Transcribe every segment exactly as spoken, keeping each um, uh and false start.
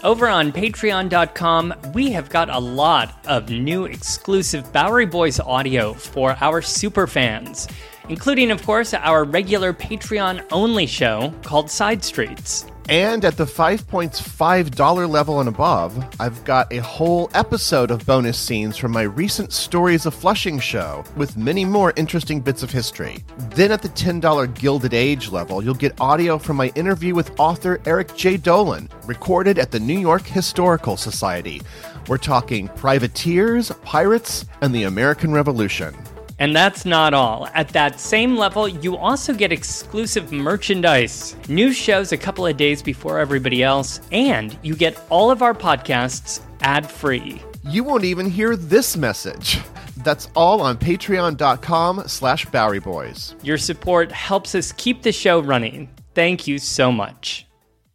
over on patreon dot com, we have got a lot of new exclusive Bowery Boys audio for our superfans, including, of course, our regular Patreon-only show called Side Streets. And at the five point five dollars level and above, I've got a whole episode of bonus scenes from my recent Stories of Flushing show, with many more interesting bits of history. Then at the ten dollars Gilded Age level, you'll get audio from my interview with author Eric J. Dolan, recorded at the New York Historical Society. We're talking privateers, pirates, and the American Revolution. And that's not all. At that same level, you also get exclusive merchandise, new shows a couple of days before everybody else, and you get all of our podcasts ad-free. You won't even hear this message. That's all on patreon dot com slash Bowery Boys. Your support helps us keep the show running. Thank you so much.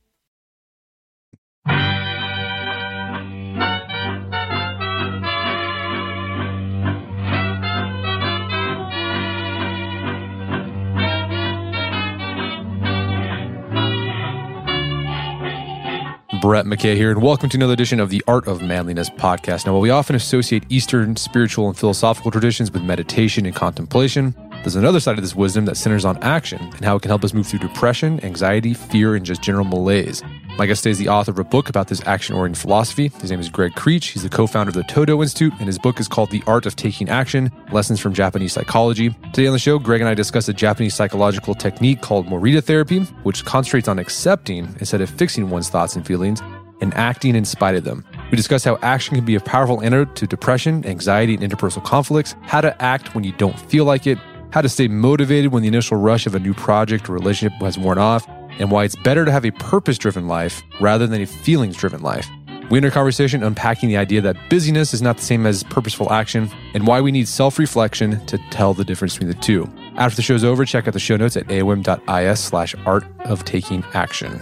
Brett McKay here, and welcome to another edition of the Art of Manliness podcast. Now, while we often associate Eastern spiritual and philosophical traditions with meditation and contemplation, there's another side of this wisdom that centers on action and how it can help us move through depression, anxiety, fear, and just general malaise. My guest today is the author of a book about this action-oriented philosophy. His name is Greg Creech. He's the co-founder of the Todo Institute, and his book is called The Art of Taking Action, Lessons from Japanese Psychology. Today on the show, Greg and I discuss a Japanese psychological technique called Morita therapy, which concentrates on accepting instead of fixing one's thoughts and feelings, and acting in spite of them. We discuss how action can be a powerful antidote to depression, anxiety, and interpersonal conflicts, how to act when you don't feel like it, how to stay motivated when the initial rush of a new project or relationship has worn off, and why it's better to have a purpose-driven life rather than a feelings-driven life. We end our conversation unpacking the idea that busyness is not the same as purposeful action, and why we need self-reflection to tell the difference between the two. After the show's over, check out the show notes at aom dot is slash art of taking action.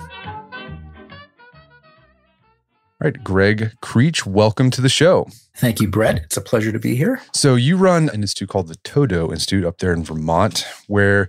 All right, Greg Creech, welcome to the show. Thank you, Brett. It's a pleasure to be here. So you run an institute called the Todo Institute up there in Vermont, where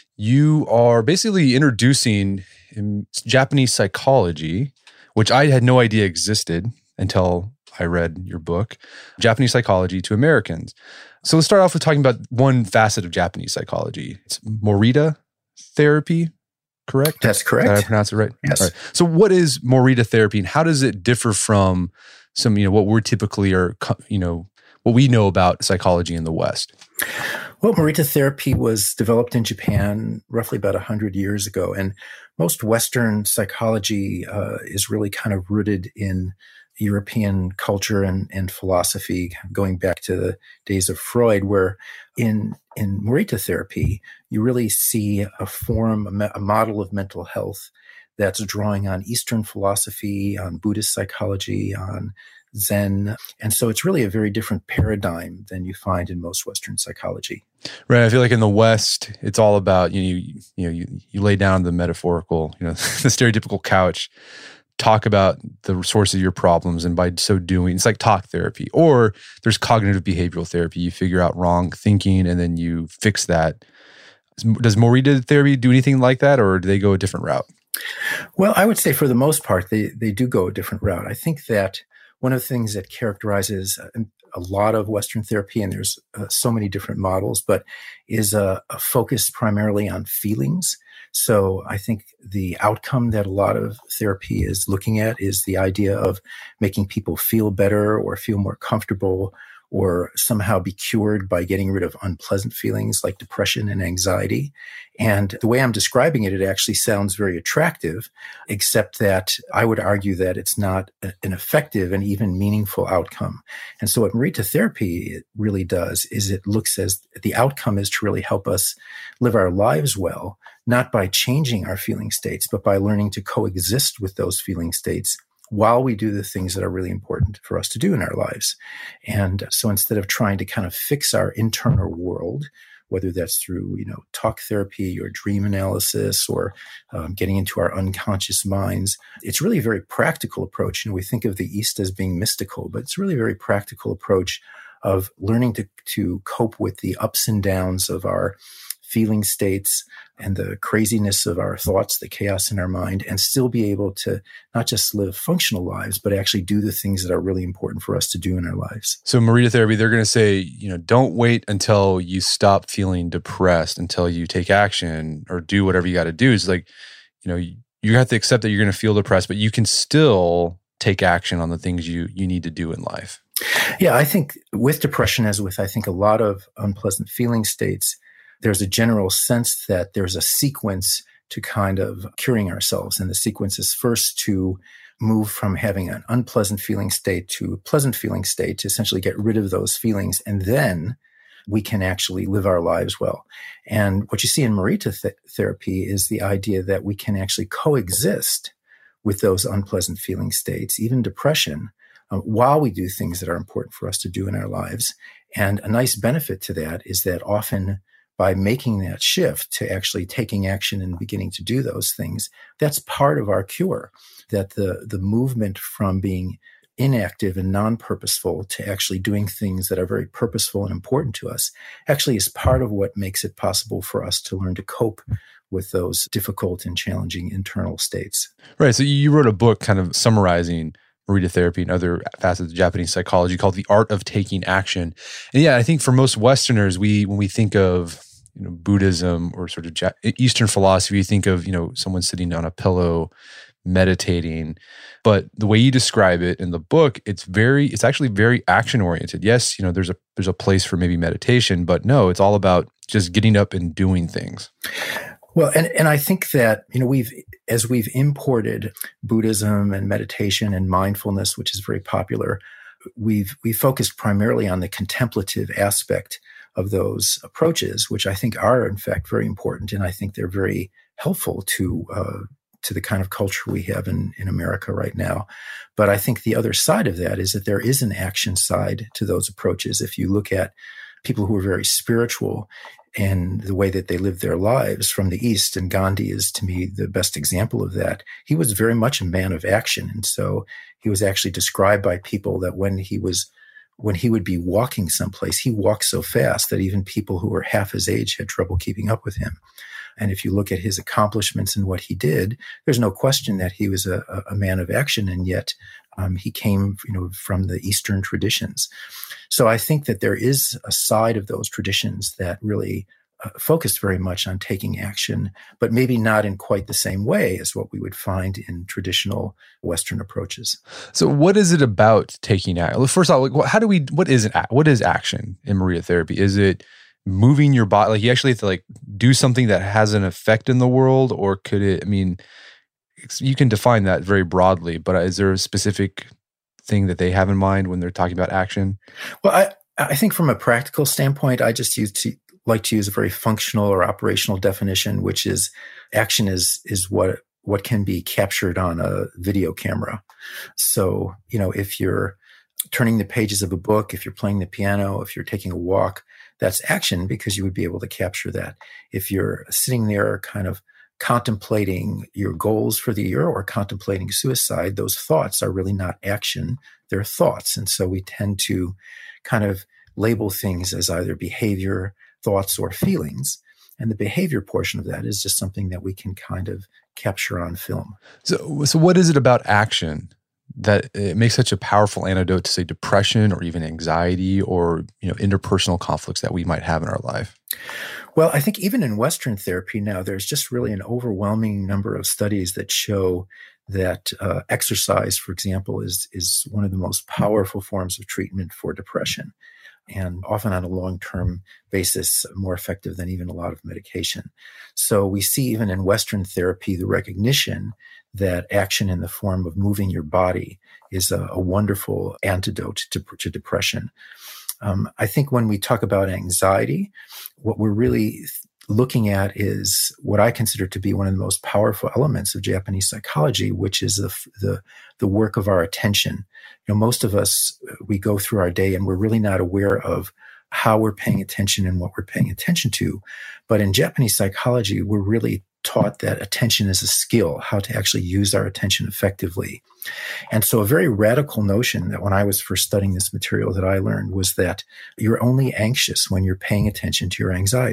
you are basically introducing Japanese psychology, which I had no idea existed until I read your book, Japanese psychology to Americans. So let's start off with talking about one facet of Japanese psychology. It's Morita therapy, correct? That's correct. Did I pronounce it right? Yes. All right. So what is Morita therapy, and how does it differ from some, you know, what we're typically are, you know, what we know about psychology in the West? Well, Morita therapy was developed in Japan roughly about one hundred years ago. And most Western psychology uh, is really kind of rooted in European culture and, and philosophy, going back to the days of Freud, where in, in Morita therapy, you really see a form, a, me- a model of mental health that's drawing on Eastern philosophy, on Buddhist psychology, on Zen. And so it's really a very different paradigm than you find in most Western psychology. Right. I feel like in the West, it's all about, you know, you, you know, you, you lay down the metaphorical, you know, the stereotypical couch, talk about the source of your problems. And by so doing, it's like talk therapy, or there's cognitive behavioral therapy. You figure out wrong thinking and then you fix that. Does Morita therapy do anything like that, or do they go a different route? Well, I would say for the most part, they, they do go a different route. I think that one of the things that characterizes a lot of Western therapy, and there's uh, so many different models, but is a, a focus primarily on feelings. So I think the outcome that a lot of therapy is looking at is the idea of making people feel better or feel more comfortable, or somehow be cured by getting rid of unpleasant feelings like depression and anxiety. And the way I'm describing it, it actually sounds very attractive, except that I would argue that it's not a, an effective and even meaningful outcome. And so what Morita therapy really does is it looks as the outcome is to really help us live our lives well, not by changing our feeling states, but by learning to coexist with those feeling states while we do the things that are really important for us to do in our lives. And so instead of trying to kind of fix our internal world, whether that's through, you know, talk therapy or dream analysis or um, getting into our unconscious minds, it's really a very practical approach. You know, we think of the East as being mystical, but it's really a very practical approach of learning to, to cope with the ups and downs of our feeling states and the craziness of our thoughts, the chaos in our mind, and still be able to not just live functional lives, but actually do the things that are really important for us to do in our lives. So Morita Therapy, they're going to say, you know, don't wait until you stop feeling depressed, until you take action or do whatever you got to do. It's like, you know, you, you have to accept that you're going to feel depressed, but you can still take action on the things you you need to do in life. Yeah, I think with depression, as with I think a lot of unpleasant feeling states, there's a general sense that there's a sequence to kind of curing ourselves. And the sequence is first to move from having an unpleasant feeling state to a pleasant feeling state, to essentially get rid of those feelings. And then we can actually live our lives well. And what you see in Morita th- therapy is the idea that we can actually coexist with those unpleasant feeling states, even depression, uh, while we do things that are important for us to do in our lives. And a nice benefit to that is that often by making that shift to actually taking action and beginning to do those things, that's part of our cure, that the, the movement from being inactive and non-purposeful to actually doing things that are very purposeful and important to us actually is part of what makes it possible for us to learn to cope with those difficult and challenging internal states. Right. So you wrote a book kind of summarizing Morita Therapy and other facets of Japanese psychology called The Art of Taking Action. And yeah, I think for most Westerners, we when we think of you know Buddhism or sort of ja- Eastern philosophy, you think of you know someone sitting on a pillow meditating. But the way you describe it in the book, it's very, it's actually very action oriented. Yes, you know, there's a there's a place for maybe meditation, but no, it's all about just getting up and doing things. Well, and, and I think that, you know, we've, as we've imported Buddhism and meditation and mindfulness, which is very popular, we've, we focused primarily on the contemplative aspect of those approaches, which I think are in fact very important. And I think they're very helpful to, uh, to the kind of culture we have in, in America right now. But I think the other side of that is that there is an action side to those approaches. If you look at people who are very spiritual and the way that they live their lives from the East, and Gandhi is to me the best example of that. He was very much a man of action. And so he was actually described by people that when he was, when he would be walking someplace, he walked so fast that even people who were half his age had trouble keeping up with him. And if you look at his accomplishments and what he did, there's no question that he was a, a man of action, and yet um, he came, you know, from the Eastern traditions. So I think that there is a side of those traditions that really uh, focused very much on taking action, but maybe not in quite the same way as what we would find in traditional Western approaches. So, what is it about taking action? First of all, like, how do we? What is it? What is action in Morita Therapy? Is it moving your body? Like you actually have to like do something that has an effect in the world, or could it? I mean, you can define that very broadly, but is there a specific thing that they have in mind when they're talking about action? Well, I I think from a practical standpoint, I just use to like to use a very functional or operational definition, which is action is is what what can be captured on a video camera. So, you know, if you're turning the pages of a book, if you're playing the piano, if you're taking a walk, that's action because you would be able to capture that. If you're sitting there kind of contemplating your goals for the year or contemplating suicide, those thoughts are really not action, they're thoughts. And so we tend to kind of label things as either behavior, thoughts, or feelings. And the behavior portion of that is just something that we can kind of capture on film. So, so what is it about action that it makes such a powerful antidote to, say, depression or even anxiety or, you know, interpersonal conflicts that we might have in our life? Well, I think even in Western therapy now, there's just really an overwhelming number of studies that show that uh, exercise, for example, is is one of the most powerful forms of treatment for depression, and often on a long-term basis, more effective than even a lot of medication. So we see even in Western therapy the recognition that action in the form of moving your body is a, a wonderful antidote to, to depression. Um, I think when we talk about anxiety, what we're really looking at is what I consider to be one of the most powerful elements of Japanese psychology, which is the the, the work of our attention. You know, most of us, we go through our day and we're really not aware of how we're paying attention and what we're paying attention to. But in Japanese psychology, we're really taught that attention is a skill, how to actually use our attention effectively. And so a very radical notion that when I was first studying this material that I learned was that you're only anxious when you're paying attention to your anxiety.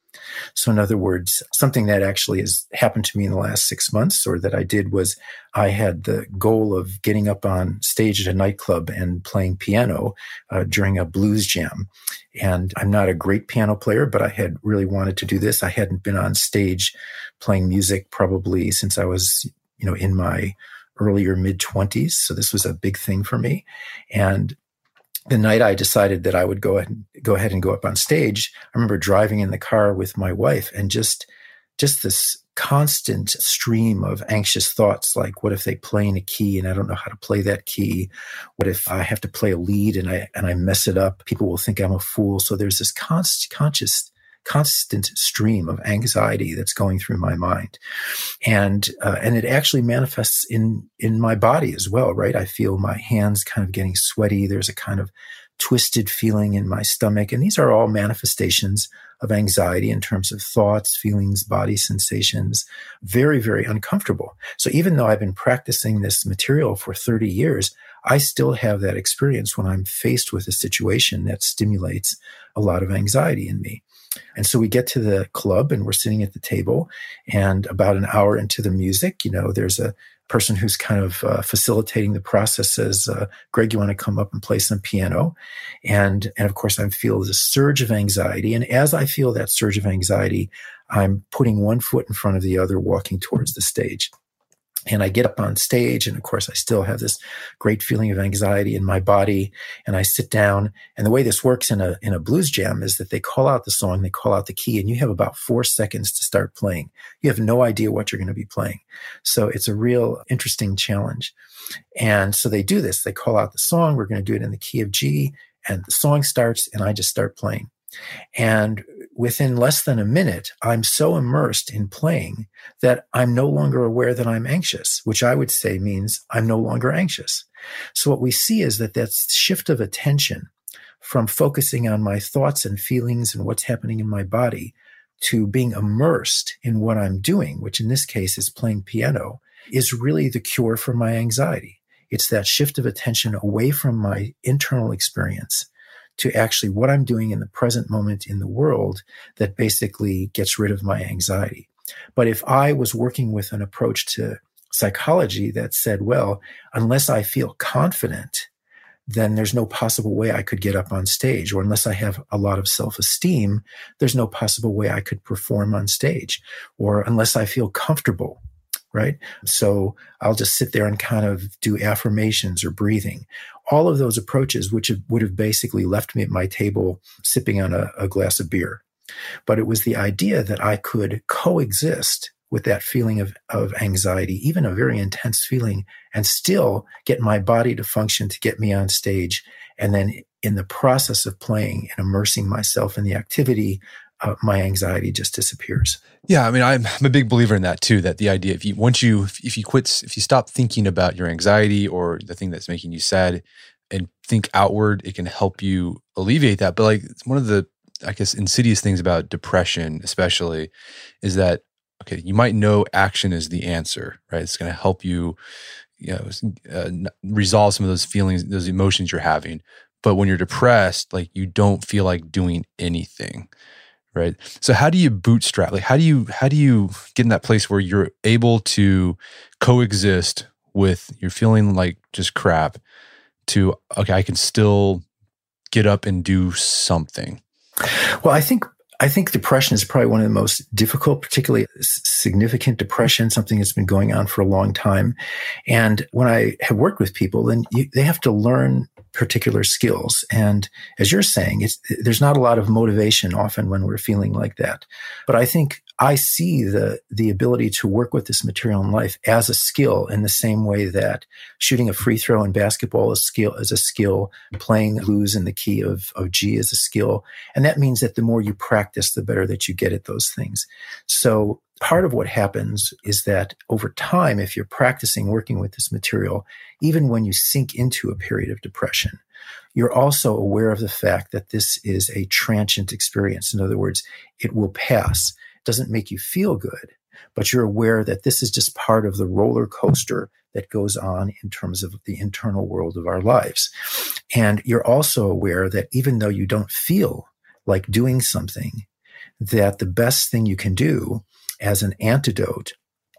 So in other words, something that actually has happened to me in the last six months or that I did was I had the goal of getting up on stage at a nightclub and playing piano uh, during a blues jam. And I'm not a great piano player, but I had really wanted to do this. I hadn't been on stage playing music probably since I was, you know, in my earlier mid-twenties. So this was a big thing for me. And the night I decided that I would go ahead, go ahead and go up on stage, I remember driving in the car with my wife and just, just this constant stream of anxious thoughts, like, what if they play in a key and I don't know how to play that key? What if I have to play a lead and I, and I mess it up? People will think I'm a fool. So there's this constant, conscious, constant stream of anxiety that's going through my mind. And, uh, and it actually manifests in, in my body as well, right? I feel my hands kind of getting sweaty. There's a kind of twisted feeling in my stomach. And these are all manifestations of anxiety in terms of thoughts, feelings, body sensations, very, very uncomfortable. So even though I've been practicing this material for thirty years, I still have that experience when I'm faced with a situation that stimulates a lot of anxiety in me. And so we get to the club and we're sitting at the table, and about an hour into the music, you know, there's a person who's kind of uh, facilitating the process says, uh, Greg, you want to come up and play some piano? And, and of course I feel this surge of anxiety. And as I feel that surge of anxiety, I'm putting one foot in front of the other, walking towards the stage. And I get up on stage, and of course, I still have this great feeling of anxiety in my body. And I sit down. And the way this works in a in a blues jam is that they call out the song, they call out the key, and you have about four seconds to start playing. You have no idea what you're going to be playing. So it's a real interesting challenge. And so they do this. They call out the song. We're going to do it in the key of G. And the song starts, and I just start playing. And within less than a minute, I'm so immersed in playing that I'm no longer aware that I'm anxious, which I would say means I'm no longer anxious. So what we see is that that shift of attention from focusing on my thoughts and feelings and what's happening in my body to being immersed in what I'm doing, which in this case is playing piano, is really the cure for my anxiety. It's that shift of attention away from my internal experience to actually what I'm doing in the present moment in the world that basically gets rid of my anxiety. But if I was working with an approach to psychology that said, well, unless I feel confident, then there's no possible way I could get up on stage. Or unless I have a lot of self-esteem, there's no possible way I could perform on stage. Or unless I feel comfortable, right? So I'll just sit there and kind of do affirmations or breathing. All of those approaches, which would have basically left me at my table sipping on a, a glass of beer. But it was the idea that I could coexist with that feeling of, of anxiety, even a very intense feeling, and still get my body to function to get me on stage. And then in the process of playing and immersing myself in the activity, uh, my anxiety just disappears. Yeah, I mean, I'm, I'm a big believer in that too. That the idea, if you once you if you quit, if you stop thinking about your anxiety or the thing that's making you sad, and think outward, it can help you alleviate that. But like one of the, I guess, insidious things about depression, especially, is that okay, you might know action is the answer, right? It's going to help you, you know, uh, resolve some of those feelings, those emotions you're having. But when you're depressed, like you don't feel like doing anything. Right. So how do you bootstrap? Like how do you how do you get in that place where you're able to coexist with you're feeling like just crap to okay, I can still get up and do something? Well, I think I think depression is probably one of the most difficult, particularly significant depression, something that's been going on for a long time. And when I have worked with people, then you, they have to learn particular skills. And as you're saying, it's, there's not a lot of motivation often when we're feeling like that. But I think I see the, the ability to work with this material in life as a skill in the same way that shooting a free throw in basketball is skill, is a skill, playing blues in the key of, of G is a skill. And that means that the more you practice, the better that you get at those things. So part of what happens is that over time, if you're practicing working with this material, even when you sink into a period of depression, you're also aware of the fact that this is a transient experience. In other words, it will pass. It doesn't make you feel good, but you're aware that this is just part of the roller coaster that goes on in terms of the internal world of our lives. And you're also aware that even though you don't feel like doing something, that the best thing you can do as an antidote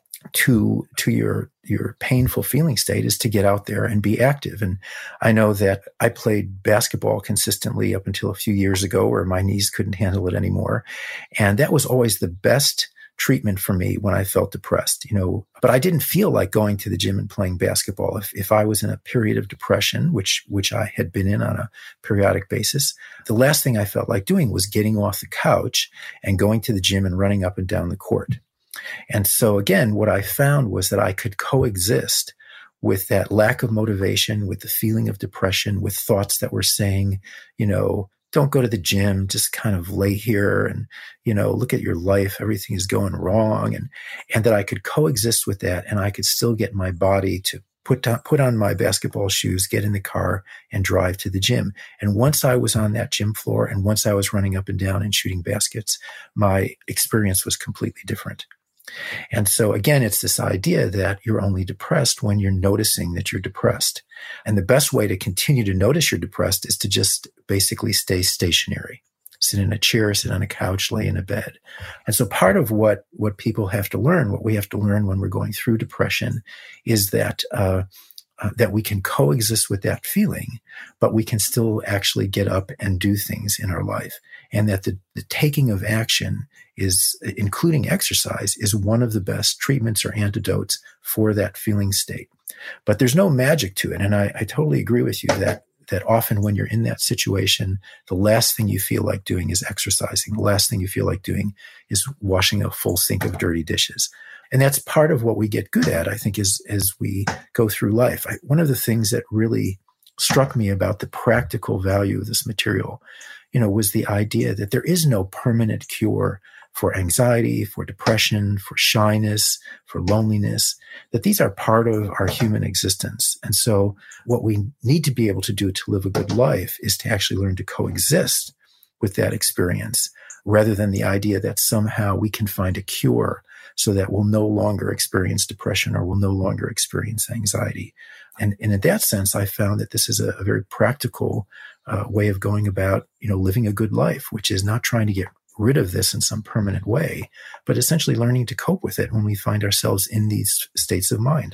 to to your your painful feeling state is to get out there and be active. And I know that I played basketball consistently up until a few years ago, where my knees couldn't handle it anymore. And that was always the best treatment for me when I felt depressed, you know, but I didn't feel like going to the gym and playing basketball. If if I was in a period of depression, which which I had been in on a periodic basis, the last thing I felt like doing was getting off the couch and going to the gym and running up and down the court. And so again, what I found was that I could coexist with that lack of motivation, with the feeling of depression, with thoughts that were saying, you know, don't go to the gym, just kind of lay here and, you know, look at your life. Everything is going wrong. And, and that I could coexist with that, and I could still get my body to put on, put on my basketball shoes, get in the car and drive to the gym. And once I was on that gym floor and once I was running up and down and shooting baskets, my experience was completely different. And so again, it's this idea that you're only depressed when you're noticing that you're depressed. And the best way to continue to notice you're depressed is to just basically stay stationary. Sit in a chair, sit on a couch, lay in a bed. And so part of what, what people have to learn, what we have to learn when we're going through depression, is that uh, uh, that we can coexist with that feeling, but we can still actually get up and do things in our life. And that the, the taking of action is, including exercise, is one of the best treatments or antidotes for that feeling state. But there's no magic to it. And I, I totally agree with you that that often when you're in that situation, the last thing you feel like doing is exercising. The last thing you feel like doing is washing a full sink of dirty dishes. And that's part of what we get good at, I think, is as we go through life. I, one of the things that really struck me about the practical value of this material, you know, was the idea that there is no permanent cure for anxiety, for depression, for shyness, for loneliness, that these are part of our human existence. And so what we need to be able to do to live a good life is to actually learn to coexist with that experience, rather than the idea that somehow we can find a cure so that we'll no longer experience depression or we'll no longer experience anxiety. And, and in that sense, I found that this is a, a very practical uh, way of going about, you know, living a good life, which is not trying to get rid of this in some permanent way, but essentially learning to cope with it when we find ourselves in these states of mind.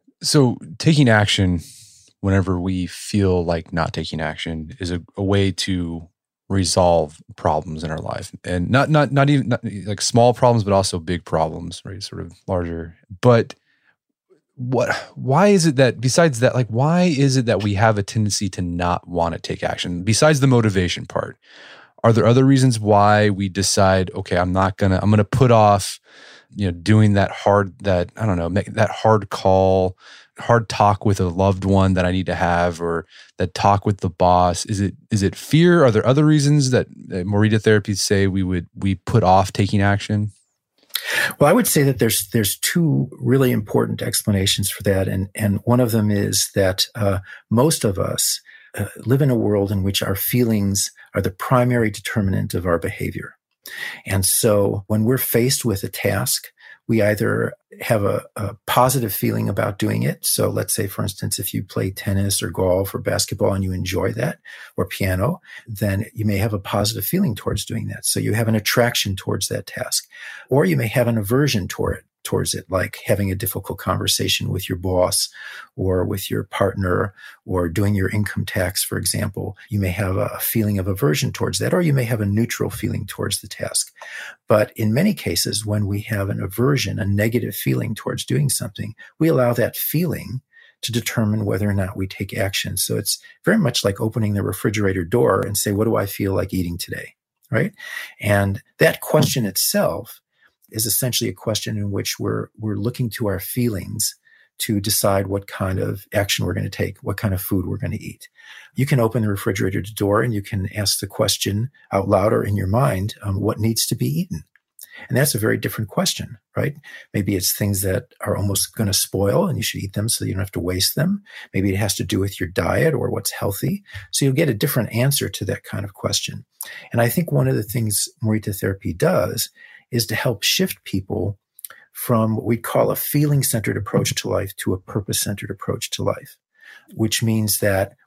So taking action whenever we feel like not taking action is a, a way to resolve problems in our life, and not not not even not, like small problems, but also big problems, right? Sort of larger. But what? Why is it that besides that, like, why is it that we have a tendency to not want to take action? Besides the motivation part, are there other reasons why we decide, okay, I'm not gonna, I'm gonna put off, you know, doing that hard, that I don't know, make that hard call, hard talk with a loved one that I need to have, or that talk with the boss? Is it is it fear? Are there other reasons that uh, Morita therapies say we would we put off taking action? Well, I would say that there's there's two really important explanations for that, and and one of them is that uh, most of us uh, live in a world in which our feelings are the primary determinant of our behavior. And so when we're faced with a task, we either have a, a positive feeling about doing it. So let's say, for instance, if you play tennis or golf or basketball and you enjoy that, or piano, then you may have a positive feeling towards doing that. So you have an attraction towards that task. Or you may have an aversion toward it. towards it, like having a difficult conversation with your boss or with your partner, or doing your income tax, for example. You may have a feeling of aversion towards that, or you may have a neutral feeling towards the task. But in many cases, when we have an aversion, a negative feeling towards doing something, we allow that feeling to determine whether or not we take action. So it's very much like opening the refrigerator door and say, what do I feel like eating today? Right? And that question itself is essentially a question in which we're we're looking to our feelings to decide what kind of action we're going to take, what kind of food we're going to eat. You can open the refrigerator door and you can ask the question out loud or in your mind, um, what needs to be eaten? And that's a very different question, right? Maybe it's things that are almost going to spoil and you should eat them so you don't have to waste them. Maybe it has to do with your diet or what's healthy. So you'll get a different answer to that kind of question. And I think one of the things Morita therapy does is to help shift people from what we call a feeling-centered approach to life to a purpose-centered approach to life, which means that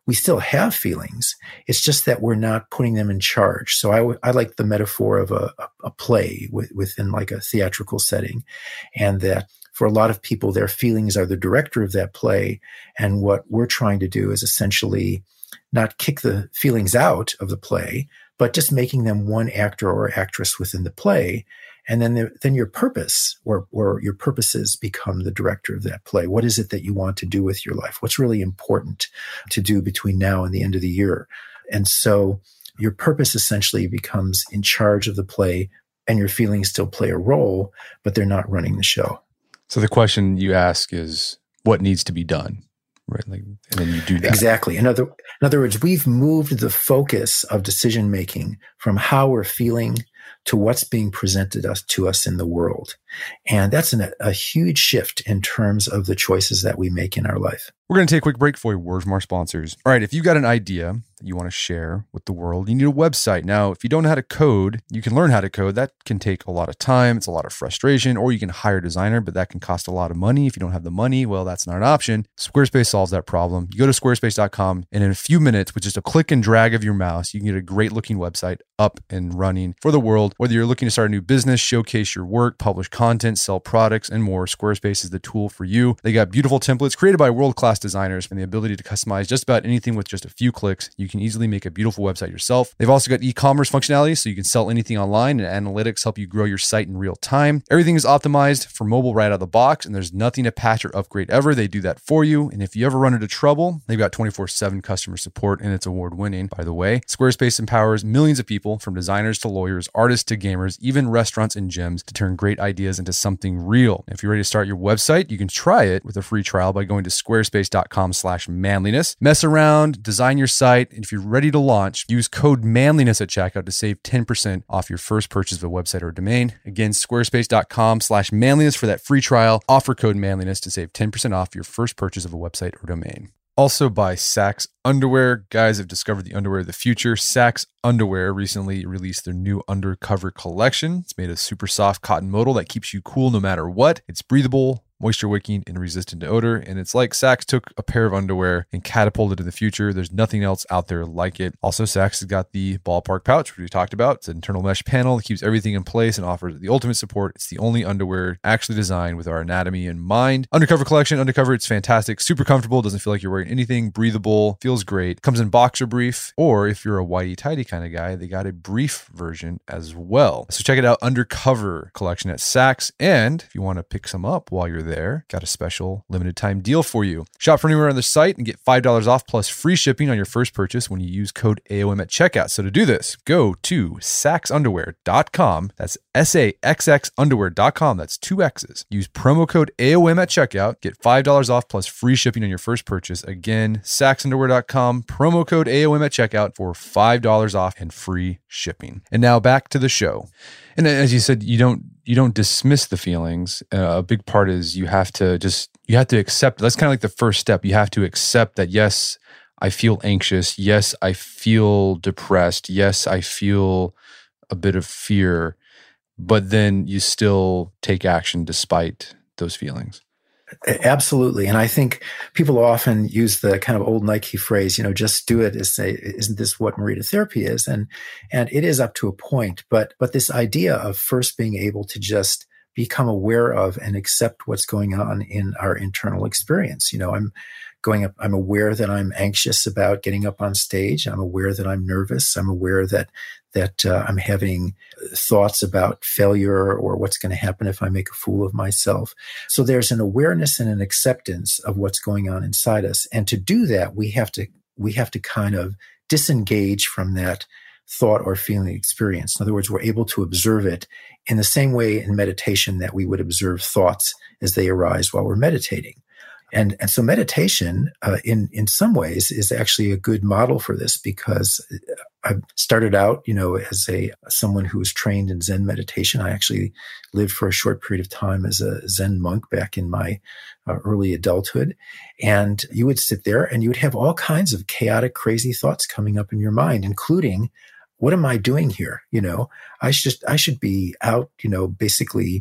we still have feelings. It's just that we're not putting them in charge. So I, I like the metaphor of a, a play with, within like a theatrical setting, and that for a lot of people, their feelings are the director of that play. And what we're trying to do is essentially not kick the feelings out of the play, but just making them one actor or actress within the play. And then, the, then your purpose or, or your purposes become the director of that play. What is it that you want to do with your life? What's really important to do between now and the end of the year? And so your purpose essentially becomes in charge of the play, and your feelings still play a role, but they're not running the show. So the question you ask is, what needs to be done? Right. Like, and then you do that. Exactly. In other, in other words, we've moved the focus of decision-making from how we're feeling to what's being presented us, to us in the world. And that's an, a huge shift in terms of the choices that we make in our life. We're going to take a quick break for a word from our sponsors. All right, if you've got an idea that you want to share with the world, you need a website. Now, if you don't know how to code, you can learn how to code. That can take a lot of time. It's a lot of frustration, or you can hire a designer, but that can cost a lot of money. If you don't have the money, well, that's not an option. Squarespace solves that problem. You go to squarespace dot com, and in a few minutes, with just a click and drag of your mouse, you can get a great looking website up and running for the world. Whether you're looking to start a new business, showcase your work, publish content, sell products, and more, Squarespace is the tool for you. They got beautiful templates created by world-class designers and the ability to customize just about anything with just a few clicks. You can easily make a beautiful website yourself. They've also got e-commerce functionality, so you can sell anything online, and analytics help you grow your site in real time. Everything is optimized for mobile right out of the box, and there's nothing to patch or upgrade ever. They do that for you. And if you ever run into trouble, they've got twenty-four seven customer support, and it's award-winning, by the way. Squarespace empowers millions of people, from designers to lawyers, artists to gamers, even restaurants and gyms, to turn great ideas into something real. If you're ready to start your website, you can try it with a free trial by going to squarespace dot com slash manliness. Mess around, design your site, and if you're ready to launch, use code manliness at checkout to save ten percent off your first purchase of a website or domain. Again, squarespace dot com slash manliness for that free trial. Offer code manliness to save ten percent off your first purchase of a website or domain. Also by Saxx Underwear. Guys have discovered the underwear of the future. Saxx Underwear recently released their new Undercover collection. It's made of super soft cotton modal that keeps you cool no matter what. It's breathable, moisture wicking, and resistant to odor. And it's like Saxx took a pair of underwear and catapulted to the future. There's nothing else out there like it. Also, Saxx has got the ballpark pouch, which we talked about. It's an internal mesh panel that keeps everything in place and offers the ultimate support. It's the only underwear actually designed with our anatomy in mind. Undercover collection, Undercover, it's fantastic. Super comfortable. Doesn't feel like you're wearing anything. Breathable. Feels great. Comes in boxer brief, or if you're a whitey tighty kind of guy, they got a brief version as well. So check it out, Undercover collection at Saxx. And if you want to pick some up while you're there, there, got a special limited time deal for you. Shop for anywhere on the site and get five dollars off plus free shipping on your first purchase when you use code A O M at checkout. So to do this, go to saxx underwear dot com. That's S A X X underwear dot com. That's two X's. Use promo code A O M at checkout. Get five dollars off plus free shipping on your first purchase. Again, saxx underwear dot com. Promo code A O M at checkout for five dollars off and free shipping. And now back to the show. And as you said, you don't you don't dismiss the feelings. Uh, a big part is you have to just, you have to accept. That's kind of like the first step. You have to accept that, yes, I feel anxious. Yes, I feel depressed. Yes, I feel a bit of fear. But then you still take action despite those feelings. Absolutely. And I think people often use the kind of old Nike phrase, you know, just do it, is say, isn't this what Morita therapy is? And, and it is up to a point, but, but this idea of first being able to just become aware of and accept what's going on in our internal experience. You know, I'm going up, I'm aware that I'm anxious about getting up on stage. I'm aware that I'm nervous. I'm aware that that uh, I'm having thoughts about failure or what's going to happen if I make a fool of myself. So there's an awareness and an acceptance of what's going on inside us. And to do that, we have to, we have to kind of disengage from that thought or feeling experience. In other words, we're able to observe it in the same way in meditation that we would observe thoughts as they arise while we're meditating. And, and so meditation, uh, in, in some ways is actually a good model for this, because I started out, you know, as a, someone who was trained in Zen meditation. I actually lived for a short period of time as a Zen monk back in my uh, early adulthood. And you would sit there and you would have all kinds of chaotic, crazy thoughts coming up in your mind, including, what am I doing here? You know, I should, I should be out, you know, basically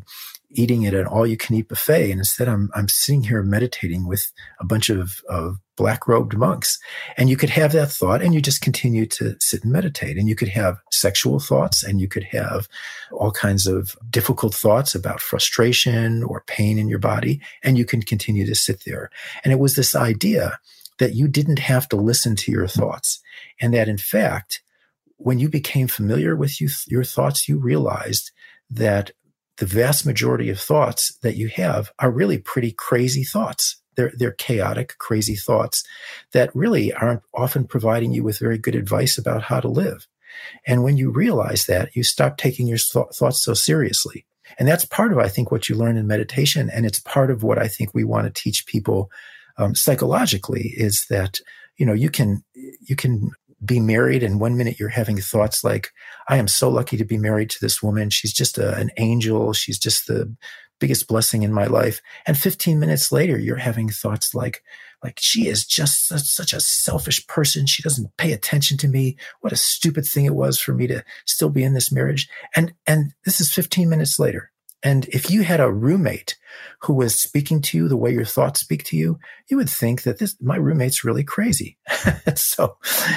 eating at an all-you-can-eat buffet, and instead I'm I'm sitting here meditating with a bunch of, of black-robed monks. And you could have that thought, and you just continue to sit and meditate. And you could have sexual thoughts, and you could have all kinds of difficult thoughts about frustration or pain in your body, and you can continue to sit there. And it was this idea that you didn't have to listen to your thoughts, and that in fact, when you became familiar with you, your thoughts, you realized that the vast majority of thoughts that you have are really pretty crazy thoughts. They're, they're chaotic, crazy thoughts that really aren't often providing you with very good advice about how to live. And when you realize that, you stop taking your th- thoughts so seriously. And that's part of, I think, what you learn in meditation. And it's part of what I think we want to teach people um, psychologically is that, you know, you can, you can be married, and one minute you're having thoughts like, I am so lucky to be married to this woman. She's just a, an angel. She's just the biggest blessing in my life. And fifteen minutes later, you're having thoughts like, like she is just such, such a selfish person. She doesn't pay attention to me. What a stupid thing it was for me to still be in this marriage. And, and this is fifteen minutes later. And if you had a roommate who was speaking to you the way your thoughts speak to you, you would think that this, my roommate's really crazy. so,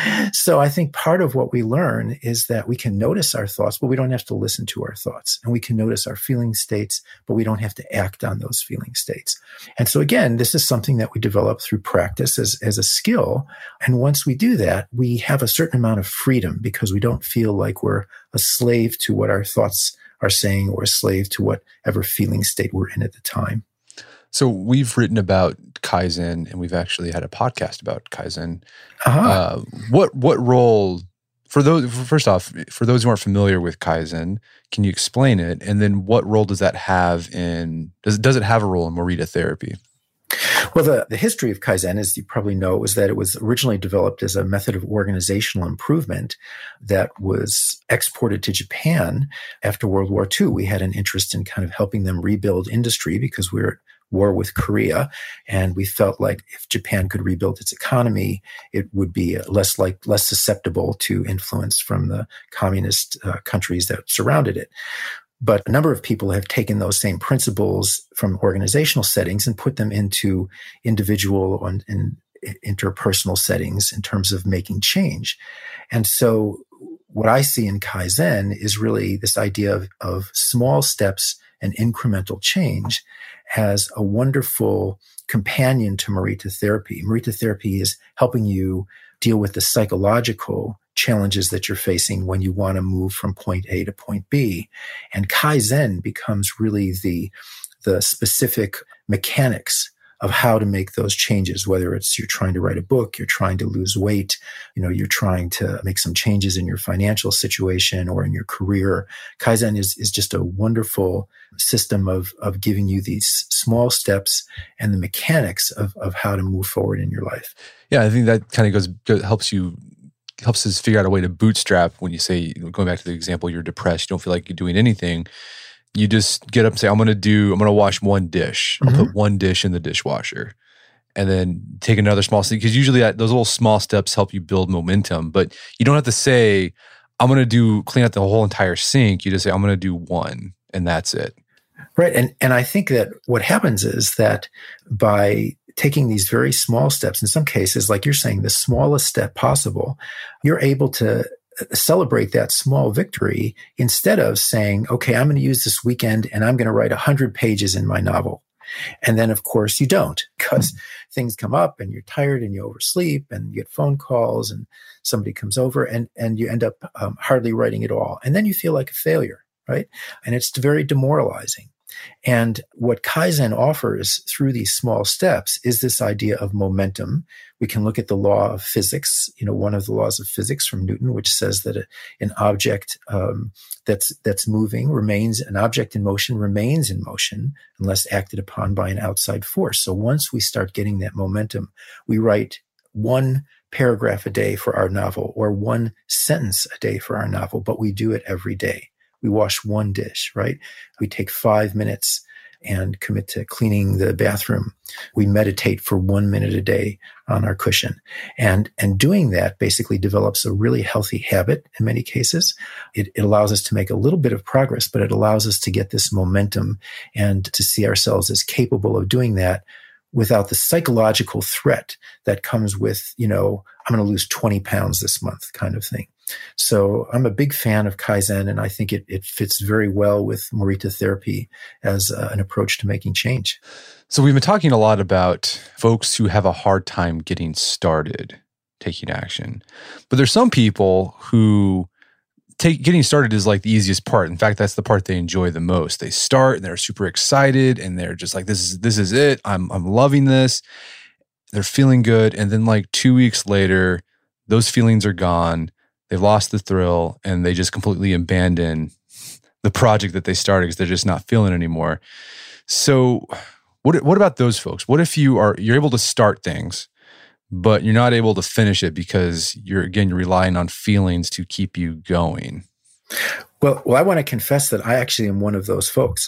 so I think part of what we learn is that we can notice our thoughts, but we don't have to listen to our thoughts. And we can notice our feeling states, but we don't have to act on those feeling states. And so again, this is something that we develop through practice as, as a skill. And once we do that, we have a certain amount of freedom because we don't feel like we're a slave to what our thoughts are saying or a slave to whatever feeling state we're in at the time. So we've written about Kaizen, and we've actually had a podcast about Kaizen. Uh-huh. Uh, what what role, for those, first off, for those who aren't familiar with Kaizen, can you explain it? And then what role does that have in, does, does it have a role in Morita therapy? Well, the, the history of Kaizen, as you probably know, was that it was originally developed as a method of organizational improvement that was exported to Japan after World War Two. We had an interest in kind of helping them rebuild industry because we were at war with Korea, and we felt like if Japan could rebuild its economy, it would be less like less susceptible to influence from the communist uh, countries that surrounded it. But a number of people have taken those same principles from organizational settings and put them into individual and, and interpersonal settings in terms of making change. And so what I see in Kaizen is really this idea of, of small steps and incremental change as a wonderful companion to Morita therapy. Morita therapy is helping you deal with the psychological challenges that you're facing when you want to move from point A to point B. And Kaizen becomes really the, the specific mechanics of how to make those changes, whether it's you're trying to write a book, you're trying to lose weight, you know, you're trying to make some changes in your financial situation or in your career. Kaizen is, is just a wonderful system of, of giving you these small steps and the mechanics of, of how to move forward in your life. Yeah, I think that kind of goes, goes helps you helps us figure out a way to bootstrap when you say, going back to the example, you're depressed, you don't feel like you're doing anything. You just get up and say, I'm going to do, I'm going to wash one dish. I'll mm-hmm. put one dish in the dishwasher and then take another small step. Because usually that, those little small steps help you build momentum, but you don't have to say, I'm going to do, clean out the whole entire sink. You just say, I'm going to do one and that's it. Right. And, and I think that what happens is that by taking these very small steps, in some cases, like you're saying, the smallest step possible, you're able to celebrate that small victory instead of saying, okay, I'm going to use this weekend and I'm going to write one hundred pages in my novel. And then, of course, you don't because things come up and you're tired and you oversleep and you get phone calls and somebody comes over and, and you end up um, hardly writing at all. And then you feel like a failure, right? And it's very demoralizing. And what Kaizen offers through these small steps is this idea of momentum. We can look at the law of physics, you know, one of the laws of physics from Newton, which says that a, an object um, that's that's moving remains, an object in motion remains in motion unless acted upon by an outside force. So once we start getting that momentum, we write one paragraph a day for our novel or one sentence a day for our novel, but we do it every day. We wash one dish, right? We take five minutes and commit to cleaning the bathroom. We meditate for one minute a day on our cushion. And, and doing that basically develops a really healthy habit in many cases. It, it allows us to make a little bit of progress, but it allows us to get this momentum and to see ourselves as capable of doing that without the psychological threat that comes with, you know, I'm going to lose twenty pounds this month kind of thing. So I'm a big fan of Kaizen, and I think it, it fits very well with Morita therapy as uh, an approach to making change. So we've been talking a lot about folks who have a hard time getting started, taking action. But there's some people who take getting started is like the easiest part. In fact, that's the part they enjoy the most. They start and they're super excited and they're just like, this is this is it. I'm I'm loving this. They're feeling good. And then like two weeks later, those feelings are gone. They've lost the thrill and they just completely abandon the project that they started because they're just not feeling it anymore. So what what about those folks? What if you are you're able to start things, but you're not able to finish it because you're, again, you're relying on feelings to keep you going? Well, well, I want to confess that I actually am one of those folks.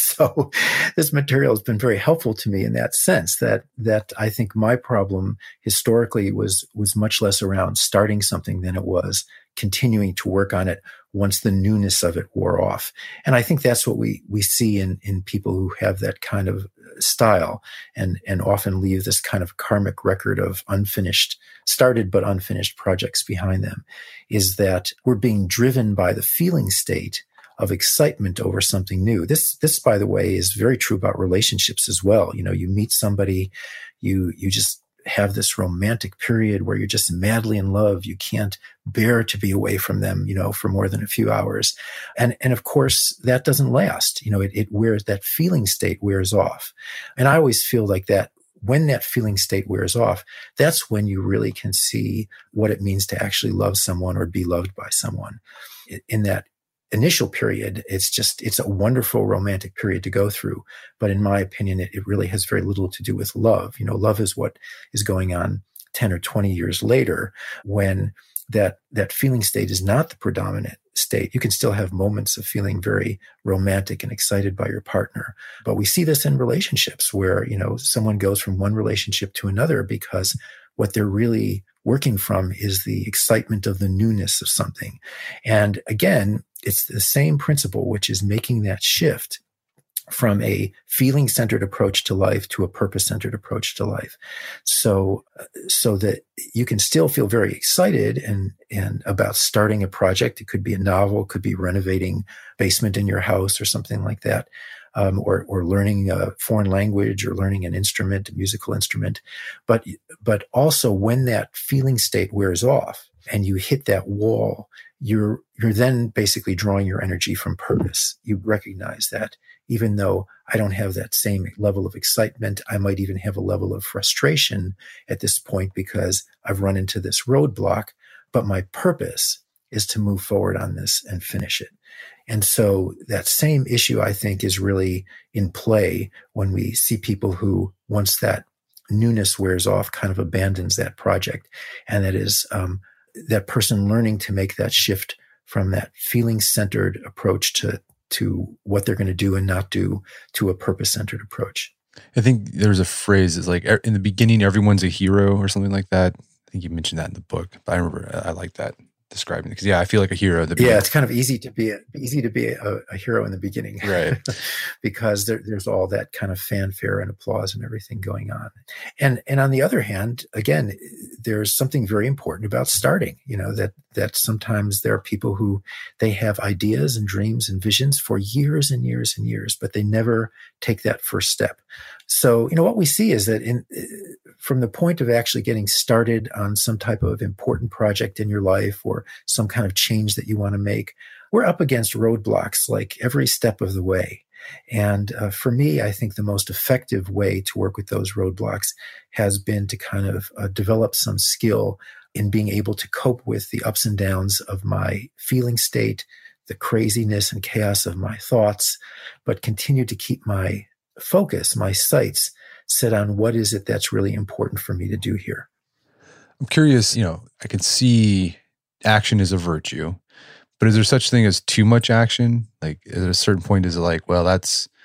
So this material has been very helpful to me in that sense, that that I think my problem historically was was much less around starting something than it was continuing to work on it once the newness of it wore off. And I think that's what we we see in in people who have that kind of style and and often leave this kind of karmic record of unfinished, started but unfinished projects behind them, is that we're being driven by the feeling state of excitement over something new. This, this, by the way, is very true about relationships as well. You know, you meet somebody, you, you just have this romantic period where you're just madly in love. You can't bear to be away from them, you know, for more than a few hours. And, and of course, that doesn't last. You know, it, it wears, that feeling state wears off. And I always feel like that when that feeling state wears off, that's when you really can see what it means to actually love someone or be loved by someone. In that initial period, it's just, it's a wonderful romantic period to go through. But in my opinion, it, it really has very little to do with love. You know, love is what is going on ten or twenty years later when that, that feeling state is not the predominant state. You can still have moments of feeling very romantic and excited by your partner. But we see this in relationships where, you know, someone goes from one relationship to another because what they're really working from is the excitement of the newness of something. And again, it's the same principle, which is making that shift from a feeling-centered approach to life to a purpose-centered approach to life. So, so that you can still feel very excited and, and about starting a project. It could be a novel, could be renovating basement in your house or something like that. Um, or, or learning a foreign language or learning an instrument, a musical instrument. But, but also when that feeling state wears off and you hit that wall, you're, you're then basically drawing your energy from purpose. You recognize that even though I don't have that same level of excitement, I might even have a level of frustration at this point because I've run into this roadblock, but my purpose is to move forward on this and finish it. And so that same issue, I think, is really in play when we see people who, once that newness wears off, kind of abandons that project. And that is um, that person learning to make that shift from that feeling-centered approach to, to what they're going to do and not do to a purpose-centered approach. I think there's a phrase, it's like, in the beginning, everyone's a hero or something like that. I think you mentioned that in the book, but I remember I like that. Describing it because yeah, I feel like a hero at the beginning. Yeah, it's kind of easy to be a, easy to be a, a hero in the beginning, right? Because there, there's all that kind of fanfare and applause and everything going on. And and on the other hand, again, there's something very important about starting. You know that that sometimes there are people who they have ideas and dreams and visions for years and years and years, but they never take that first step. So, you know, what we see is that in from the point of actually getting started on some type of important project in your life or some kind of change that you want to make, we're up against roadblocks like every step of the way. And uh, for me, I think the most effective way to work with those roadblocks has been to kind of uh, develop some skill in being able to cope with the ups and downs of my feeling state, the craziness and chaos of my thoughts, but continue to keep my focus, my sights set on what is it that's really important for me to do here. I'm curious, you know, I can see action is a virtue, but is there such thing as too much action? Like at a certain point, is it like, well, that's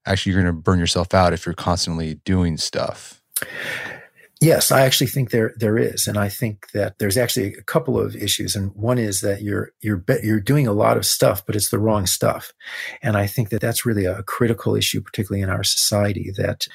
actually you're going to burn yourself out if you're constantly doing stuff. Yes, I actually think there there is, and I think that there's actually a couple of issues. And one is that you're you're you're doing a lot of stuff, but it's the wrong stuff. And I think that that's really a critical issue, particularly in our society, that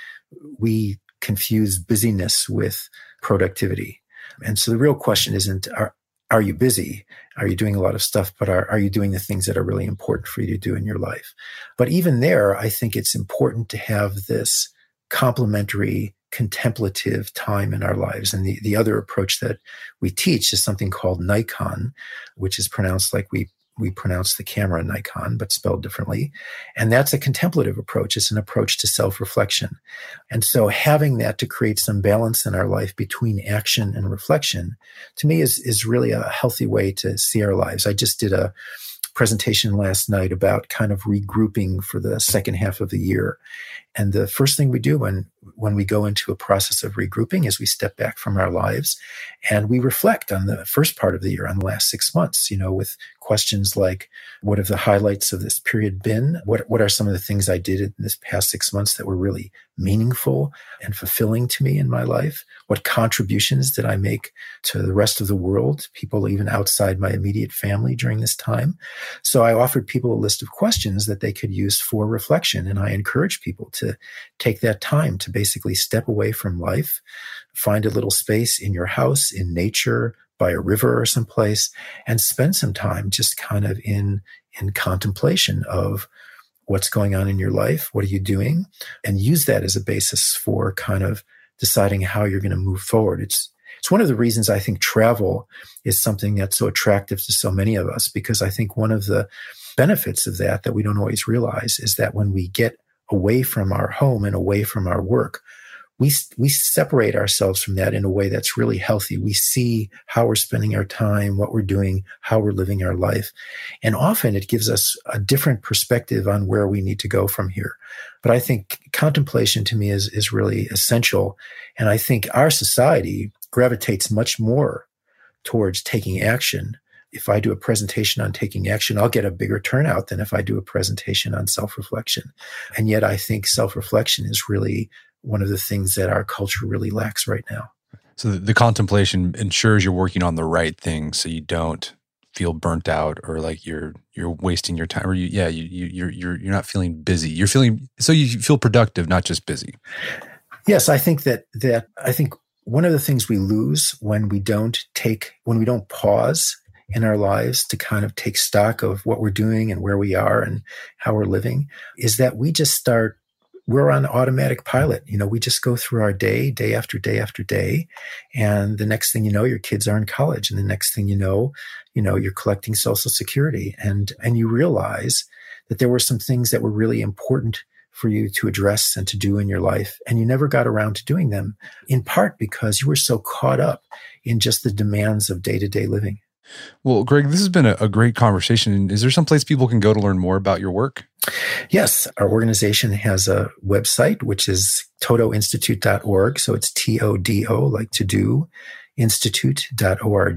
we confuse busyness with productivity. And so the real question isn't are are you busy? Are you doing a lot of stuff? But are are you doing the things that are really important for you to do in your life? But even there, I think it's important to have this complementary contemplative time in our lives. And the, the other approach that we teach is something called Nikon, which is pronounced like we we pronounce the camera Nikon, but spelled differently. And that's a contemplative approach. It's an approach to self-reflection. And so having that to create some balance in our life between action and reflection, to me, is, is really a healthy way to see our lives. I just did a presentation last night about kind of regrouping for the second half of the year. And the first thing we do when, when we go into a process of regrouping is we step back from our lives and we reflect on the first part of the year, on the last six months, you know, with questions like, what have the highlights of this period been? What, what are some of the things I did in this past six months that were really meaningful and fulfilling to me in my life? What contributions did I make to the rest of the world, people even outside my immediate family during this time? So I offered people a list of questions that they could use for reflection. And I encourage people to take that time to basically step away from life, find a little space in your house, in nature, by a river or someplace, and spend some time just kind of in, in contemplation of what's going on in your life, what are you doing, and use that as a basis for kind of deciding how you're going to move forward. It's It's one of the reasons I think travel is something that's so attractive to so many of us, because I think one of the benefits of that that we don't always realize is that when we get away from our home and away from our work, we we separate ourselves from that in a way that's really healthy. We see how we're spending our time, what we're doing, how we're living our life. And often it gives us a different perspective on where we need to go from here. But I think contemplation to me is, is really essential. And I think our society gravitates much more towards taking action. If I do a presentation on taking action, I'll get a bigger turnout than if I do a presentation on self-reflection. And yet I think self-reflection is really one of the things that our culture really lacks right now. So the, the contemplation ensures you're working on the right thing, so you don't feel burnt out or like you're you're wasting your time, or you yeah you, you you're you're you're not feeling busy. You're feeling so you feel productive, not just busy. Yes, I think that that I think one of the things we lose when we don't take when we don't pause in our lives to kind of take stock of what we're doing and where we are and how we're living is that we just start. We're on automatic pilot. You know, we just go through our day, day after day after day. And the next thing you know, your kids are in college. And the next thing you know, you know, you're collecting Social Security. And, and you realize that there were some things that were really important for you to address and to do in your life. And you never got around to doing them, in part because you were so caught up in just the demands of day-to-day living. Well, Greg, this has been a, a great conversation. Is there some place people can go to learn more about your work? Yes. Our organization has a website, which is todo institute dot org. So it's T O D O, like to do, institute dot org.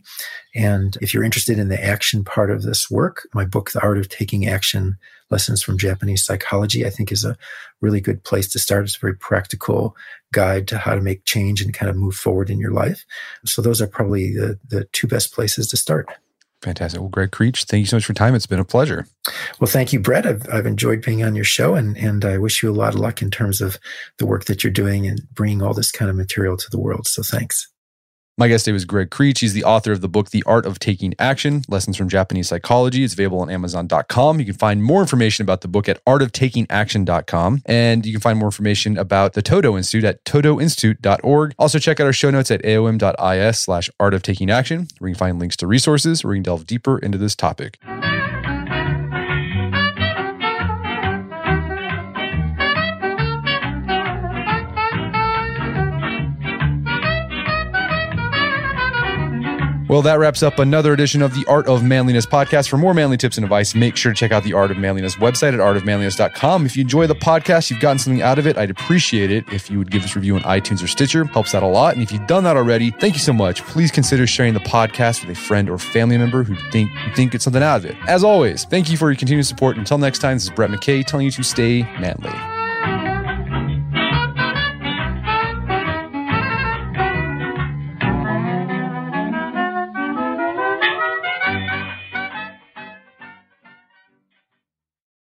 And if you're interested in the action part of this work, my book, The Art of Taking Action, Lessons from Japanese Psychology, I think is a really good place to start. It's a very practical guide to how to make change and kind of move forward in your life. So those are probably the, the two best places to start. Fantastic. Well, Greg Creech, thank you so much for your time. It's been a pleasure. Well, thank you, Brett. I've, I've enjoyed being on your show, and, and I wish you a lot of luck in terms of the work that you're doing and bringing all this kind of material to the world. So thanks. My guest today was Greg Creech. He's the author of the book, The Art of Taking Action, Lessons from Japanese Psychology. It's available on amazon dot com. You can find more information about the book at art of taking action dot com. And you can find more information about the Todo Institute at todo institute dot org. Also, check out our show notes at aom dot is slash art of taking action, where you can find links to resources where you can delve deeper into this topic. Well, that wraps up another edition of the Art of Manliness podcast. For more manly tips and advice, make sure to check out the Art of Manliness website at art of manliness dot com. If you enjoy the podcast, you've gotten something out of it, I'd appreciate it if you would give this review on iTunes or Stitcher. Helps out a lot. And if you've done that already, thank you so much. Please consider sharing the podcast with a friend or family member who think you think gets something out of it. As always, thank you for your continued support. Until next time, this is Brett McKay telling you to stay manly.